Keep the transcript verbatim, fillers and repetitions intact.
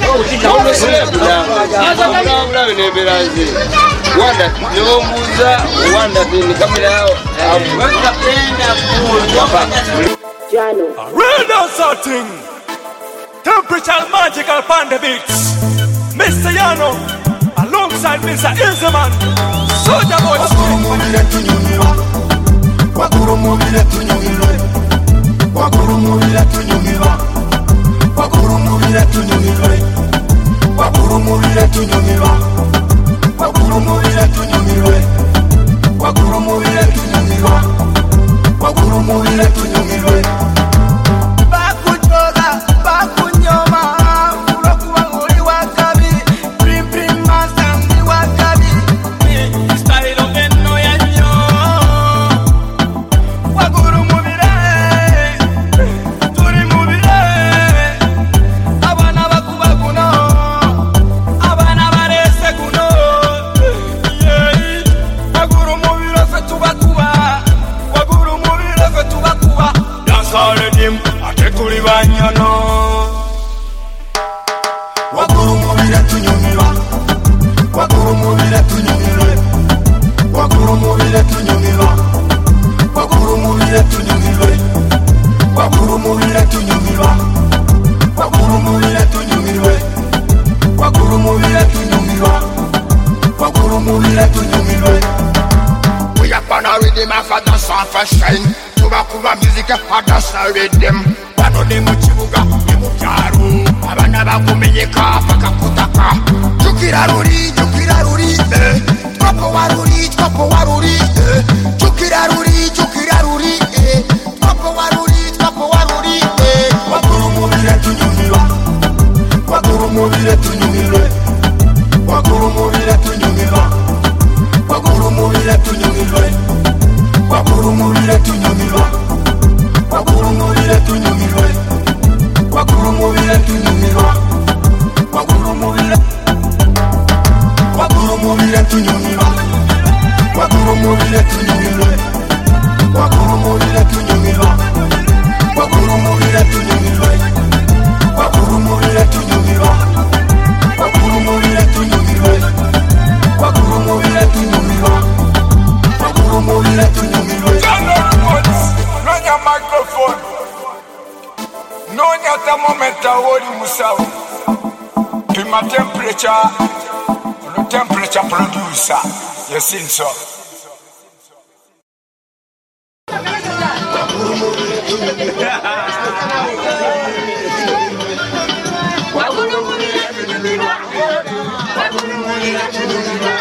Wanda, no muza, Wanda ni kamera yao. Jano. Real dancer thing. Temperature magical panda beats. Mister Yano, alongside Mister Ilseman. Soldier boy. Wakuru mubile tunyumiwe. Wakuru mubile tunyumiwa. Wakuru mubile tunyumiwe. Wakuru mubile tunyumiwa. Wakuru mubile tunyumiwe. Wakuru mubile tunyumiwa. Wakuru mubile tunyumiwe. Bakujoga, bakunyoma, ulokuwa nguli wakabi. Prim prim masangi wakabi. Style of eno ya nyo. Wakuru mubile, turi mubile. Abana bakuba kuno, abana barese kuno. Yeah, wakuru mubile fetuba kuba, wakuru mubile fetuba kuba. Dance all of them, ate turi banyano. Wakuru mubile tunyumiwa, wakuru mubile tunyumiwe, wakuru mubile tunyumiwa. Wakuru mubile tunyumiwe. Wakuru mubile tunyumiwa. Wakuru mubile tunyumiwe. Wakuru mubile tunyumiwa. Wakuru mubile tunyumiwe. We are gonna rhythm of a dance and fashion. Tubakuba music a dance and rhythm. Bano de muchibuga de mukaru. Abana bakumenyeka bakakutaka. Jukira ruri, jukira ruri. Eh. Twapo waruri, twapo waruri. Eh. Jukira ruri, jukira ruri. Eh. Twapo waruri, twapo waruri. Eh. Wakuru mubile tunyumiwa. Wakuru mubile tunyumiwe. Wakuru mubile tunyumiwa. Wakuru mubile tunyumiwe. Wakuru mubile tunyumiwa. Wakuru mubile tunyumiwe. Wakuru mubile tunyumiwa. Wakuru mubile. Wakuru mubile tunyumiwa. Wakuru mubile tunyumiwe. Wakuru mubile tunyumiwa. Wakuru mubile tunyumiwe. Wakuru mubile tunyumiwa. Wakuru mubile tunyumiwe. Wakuru mubile tunyumiwa. Wakuru mubile tunyumiwe. Nonya microphone. Nonya thermometer wori musawo. Pima temperature. No temperature producer. You sing so. Wakuru mubile tunyumiwa. Wakuru mubile tunyumiwa.